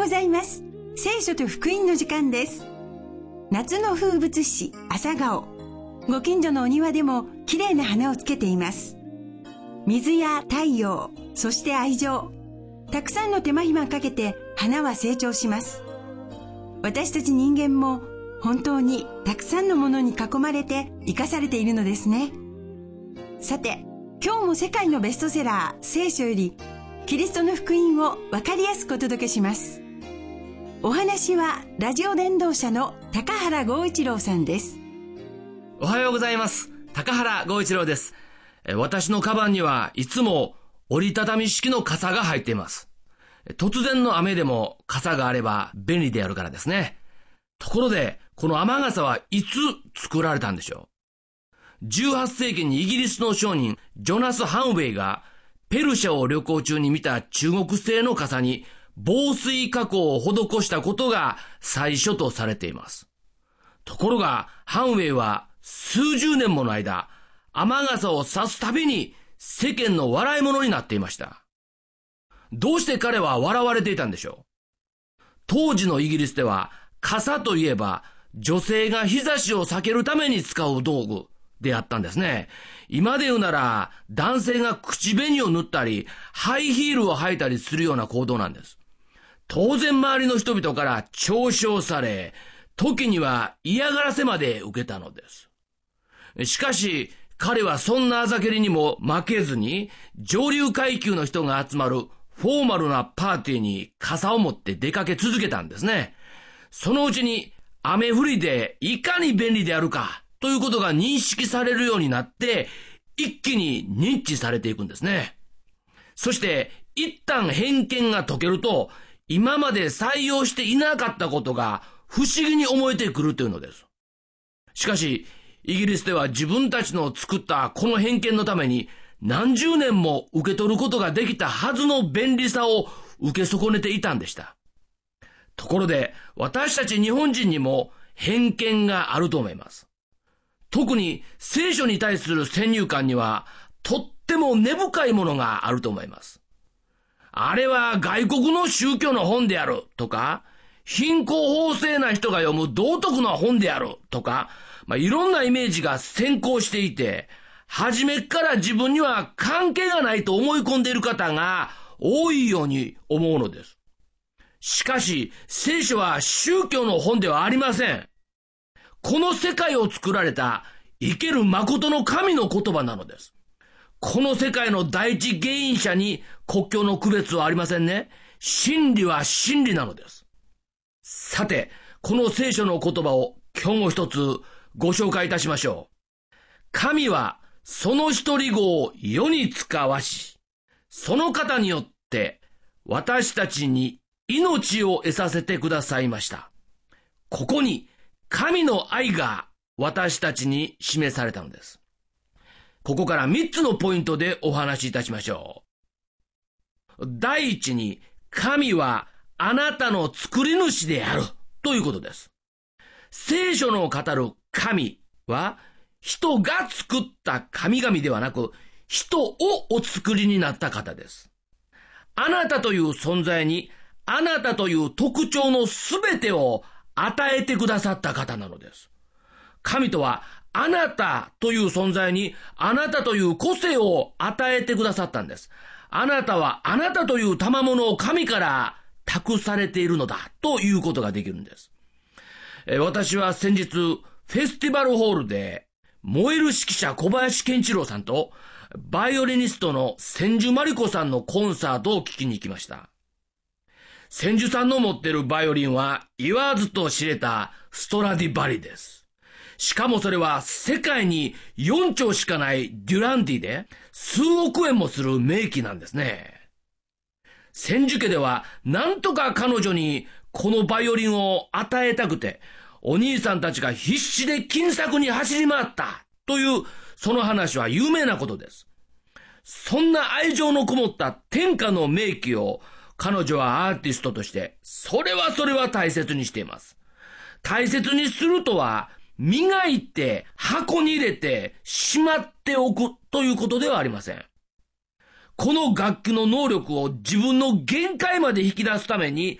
ございます。聖書と福音の時間です。夏の風物詩、朝顔。ご近所のお庭でも綺麗な花をつけています。水や太陽、そして愛情。たくさんの手間暇かけて花は成長します。私たち人間も本当にたくさんのものに囲まれて生かされているのですね。さて、今日も世界のベストセラー、聖書よりキリストの福音をわかりやすくお届けします。お話はラジオ伝道者の高原剛一郎さんです。 おはようございます。高原剛一郎です。私のカバンにはいつも折りたたみ式の傘が入っています。突然の雨でも傘があれば便利であるからですね。ところで、この雨傘はいつ作られたんでしょう。18世紀にイギリスの商人ジョナス・ハンウェイがペルシャを旅行中に見た中国製の傘に防水加工を施したことが最初とされています。ところがハンウェイは数十年もの間、雨傘を差すたびに世間の笑い物になっていました。どうして彼は笑われていたんでしょう。当時のイギリスでは傘といえば女性が日差しを避けるために使う道具であったんですね。今で言うなら男性が口紅を塗ったりハイヒールを履いたりするような行動なんです。当然周りの人々から嘲笑され、時には嫌がらせまで受けたのです。しかし彼はそんなあざけりにも負けずに上流階級の人が集まるフォーマルなパーティーに傘を持って出かけ続けたんですね。そのうちに雨降りでいかに便利であるかということが認識されるようになって一気に認知されていくんですね。そして一旦偏見が解けると今まで採用していなかったことが不思議に思えてくるというのです。しかしイギリスでは自分たちの作ったこの偏見のために何十年も受け取ることができたはずの便利さを受け損ねていたんでした。ところで私たち日本人にも偏見があると思います。特に聖書に対する先入観にはとっても根深いものがあると思います。あれは外国の宗教の本であるとか、貧困法制な人が読む道徳の本であるとか、いろんなイメージが先行していて、初めから自分には関係がないと思い込んでいる方が多いように思うのです。しかし、聖書は宗教の本ではありません。この世界を作られた生ける誠の神の言葉なのです。この世界の第一原因者に国境の区別はありませんね。真理は真理なのです。さて、この聖書の言葉を今日も一つご紹介いたしましょう。神はその一人子を世に使わし、その方によって私たちに命を得させてくださいました。ここに神の愛が私たちに示されたのです。ここから3つのポイントでお話しいたしましょう。第一に、神はあなたの作り主であるということです。聖書の語る神は人が作った神々ではなく、人をお作りになった方です。あなたという存在にあなたという特徴のすべてを与えてくださった方なのです。神とはあなたという存在にあなたという個性を与えてくださったんです。あなたはあなたという賜物を神から託されているのだということができるんです。私は先日フェスティバルホールで燃える指揮者小林健一郎さんとバイオリニストの千住真理子さんのコンサートを聴きに行きました。千住さんの持っているバイオリンは言わずと知れたストラディバリです。しかもそれは世界に4丁しかないデュランディで数億円もする名器なんですね。千住家ではなんとか彼女にこのバイオリンを与えたくてお兄さんたちが必死で金策に走り回ったというその話は有名なことです。そんな愛情のこもった天下の名器を彼女はアーティストとしてそれは大切にしています。大切にするとは磨いて箱に入れてしまっておくということではありません。この楽器の能力を自分の限界まで引き出すために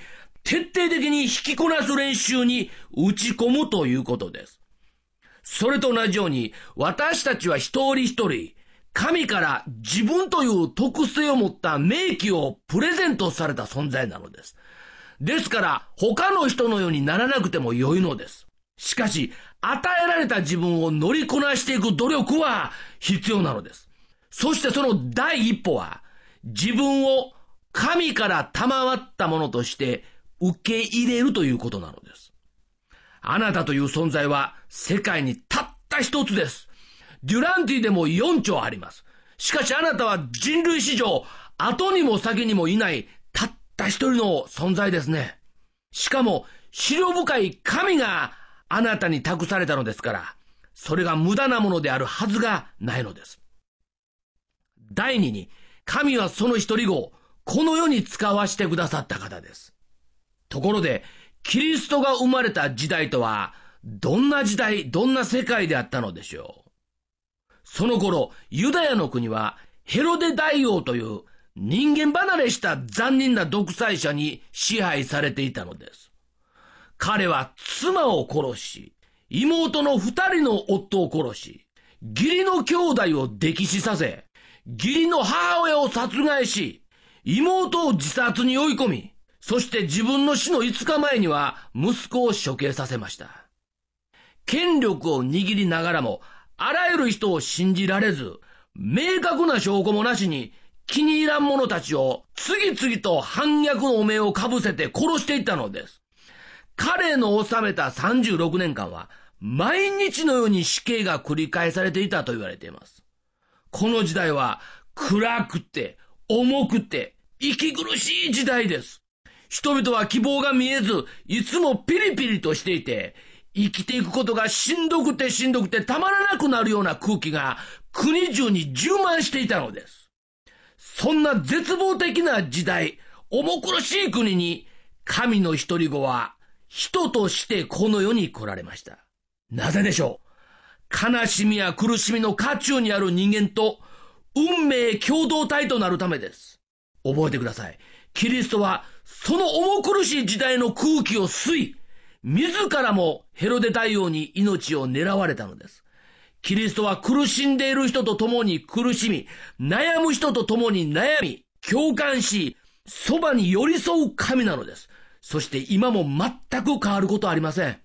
徹底的に引きこなす練習に打ち込むということです。それと同じように、私たちは一人一人、神から自分という特性を持った名器をプレゼントされた存在なのです。ですから、他の人のようにならなくても良いのです。しかし、与えられた自分を乗りこなしていく努力は必要なのです。そしてその第一歩は、自分を神から賜ったものとして受け入れるということなのです。あなたという存在は世界にたった一つです。デュランティでも4丁あります。しかしあなたは人類史上後にも先にもいないたった一人の存在ですね。しかも思慮深い神があなたに託されたのですから、それが無駄なものであるはずがないのです。第二に、神はその一人子をこの世に使わしてくださった方です。ところで、キリストが生まれた時代とは、どんな時代、どんな世界であったのでしょう。その頃、ユダヤの国はヘロデ大王という人間離れした残忍な独裁者に支配されていたのです。彼は妻を殺し、妹の2人の夫を殺し、義理の兄弟を溺死させ、義理の母親を殺害し、妹を自殺に追い込み、そして自分の死の5日前には息子を処刑させました。権力を握りながらも、あらゆる人を信じられず、明確な証拠もなしに気に入らん者たちを次々と反逆の汚名をかぶせて殺していったのです。彼の治めた36年間は、毎日のように死刑が繰り返されていたと言われています。この時代は暗くて重くて息苦しい時代です。人々は希望が見えず、いつもピリピリとしていて、生きていくことがしんどくてたまらなくなるような空気が国中に充満していたのです。そんな絶望的な時代、重苦しい国に神の一人子は人としてこの世に来られました。なぜでしょう。悲しみや苦しみの渦中にある人間と運命共同体となるためです。覚えてください。キリストはその重苦しい時代の空気を吸い、自らもヘロデ大王に命を狙われたのです。キリストは苦しんでいる人と共に苦しみ、悩む人と共に悩み、共感し、そばに寄り添う神なのです。そして今も全く変わることはありません。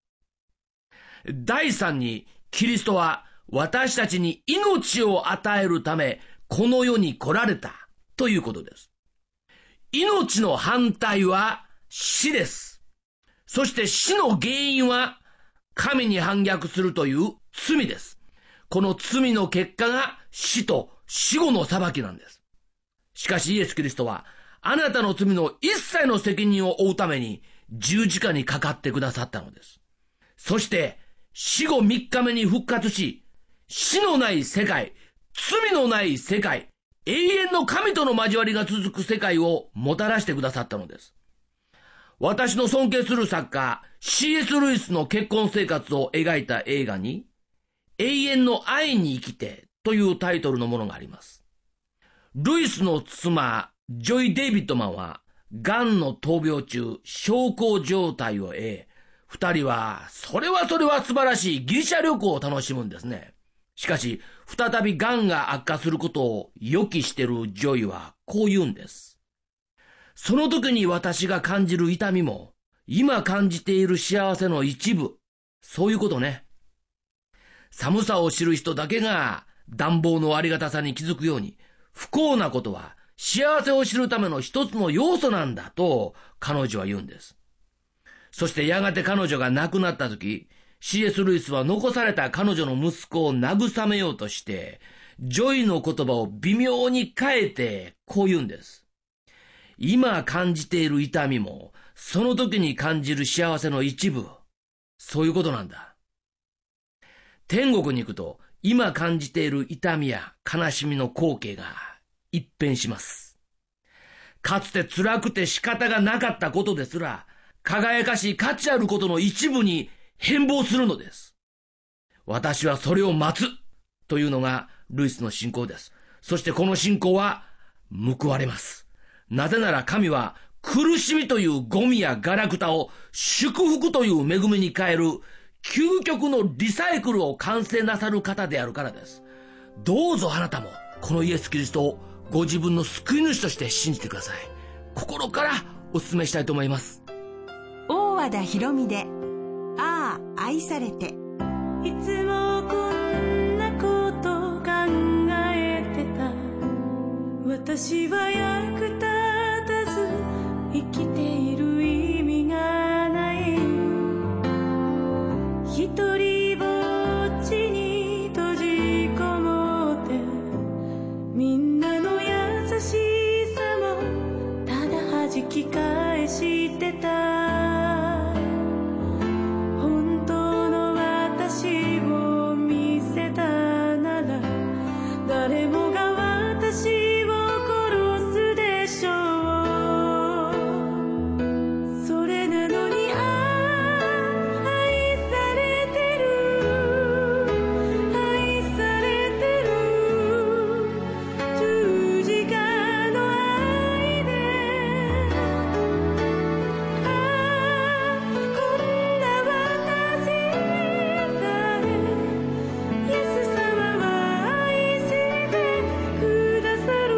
第三に、キリストは私たちに命を与えるため、この世に来られたということです。命の反対は死です。そして死の原因は神に反逆するという罪です。この罪の結果が死と死後の裁きなんです。しかしイエス・キリストはあなたの罪の一切の責任を負うために十字架にかかってくださったのです。そして死後3日目に復活し、死のない世界、罪のない世界、永遠の神との交わりが続く世界をもたらしてくださったのです。私の尊敬する作家 C.S. ルイスの結婚生活を描いた映画に、永遠の愛に生きてというタイトルのものがあります。ルイスの妻ジョイ・デイビッドマンは癌の闘病中小康状態を得、二人はそれは素晴らしいギリシャ旅行を楽しむんですね。しかし再び癌が悪化することを予期しているジョイはこう言うんです。その時に私が感じる痛みも今感じている幸せの一部、そういうことね。寒さを知る人だけが暖房のありがたさに気づくように、不幸なことは幸せを知るための一つの要素なんだと彼女は言うんです。そしてやがて彼女が亡くなった時、C.S. ルイスは残された彼女の息子を慰めようとして、ジョイの言葉を微妙に変えてこう言うんです。今感じている痛みも、その時に感じる幸せの一部、そういうことなんだ。天国に行くと、今感じている痛みや悲しみの光景が一変します。かつて辛くて仕方がなかったことですら、輝かしい価値あることの一部に変貌するのです。私はそれを待つというのがルイスの信仰です。そしてこの信仰は報われます。なぜなら神は苦しみというゴミやガラクタを祝福という恵みに変える究極のリサイクルを完成なさる方であるからです。どうぞあなたもこのイエス・キリストをご自分の救い主として信じてください。心からお勧めしたいと思います。 大和田博美で、ああ愛されて。 いつもこんなこと考えてた。私は役立たず生きている意味がない。一人ぼっちに閉じこもって、みんなの優しさもただ弾き返してた。誰もが私を殺すでしょう。それなのに愛されてる、愛されてる。十字架の愛で、こんな私さえイエス様は愛してくださる。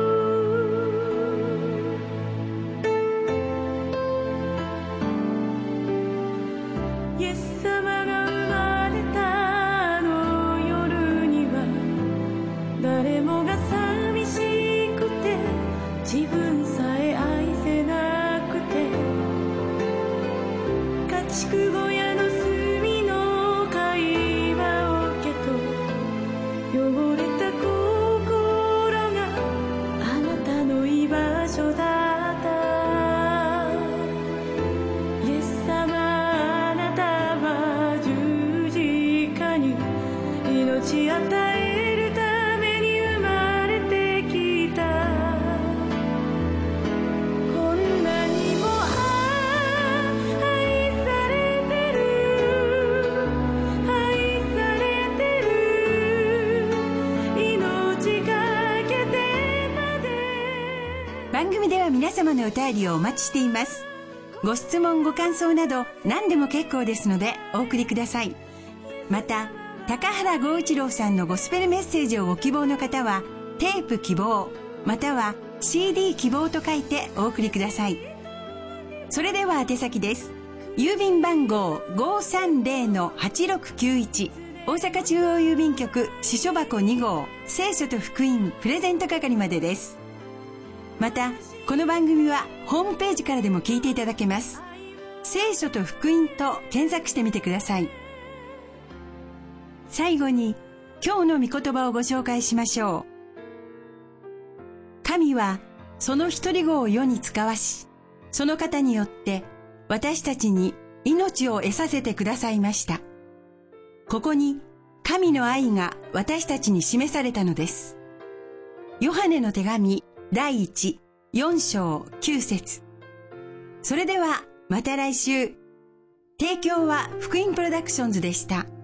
イエス様が生まれたあの夜には、誰もが寂しくて自分さえ愛せなくて、家畜小屋の隅の会話桶と汚れた心があなたの居場所だった。イエス様、あなたは十字架に命与えるために生まれてきた。こんなにも愛されてる、愛されてる。命かけてまで。 番組では皆様のお便りをお待ちしています。ご質問ご感想など何でも結構ですのでお送りください。また高原剛一郎さんのゴスペルメッセージをご希望の方は、テープ希望または CD 希望と書いてお送りください。それでは宛先です。郵便番号 530-8691 大阪中央郵便局支所箱2号聖書と福音プレゼント係までです。またこの番組はホームページからでも聞いていただけます。聖書と福音と検索してみてください。最後に今日の御言葉をご紹介しましょう。神はその一人子を世に使わし、その方によって私たちに命を得させてくださいました。ここに神の愛が私たちに示されたのです。ヨハネの手紙第1、4章9節。それではまた来週。提供は福音プロダクションズでした。